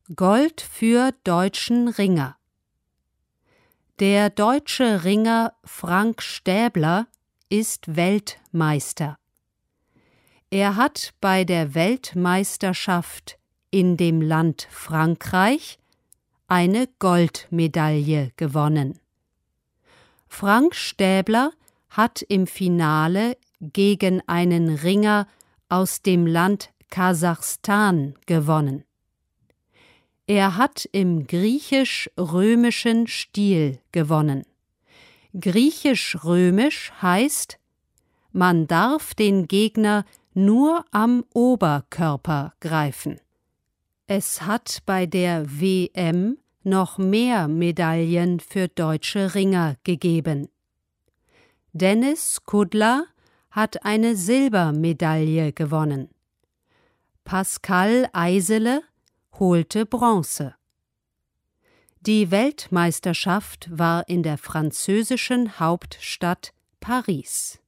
Gold für deutschen Ringer. Der deutsche Ringer Frank Stäbler ist Weltmeister. Er hat bei der Weltmeisterschaft in dem Land Frankreich eine Goldmedaille gewonnen. Frank Stäbler hat im Finale gegen einen Ringer aus dem Land Kasachstan gewonnen. Er hat im griechisch-römischen Stil gewonnen. Griechisch-römisch heißt, man darf den Gegner nur am Oberkörper greifen. Es hat bei der WM noch mehr Medaillen für deutsche Ringer gegeben. Dennis Kudla hat eine Silbermedaille gewonnen. Pascal Eisele holte Bronze. Die Weltmeisterschaft war in der französischen Hauptstadt Paris.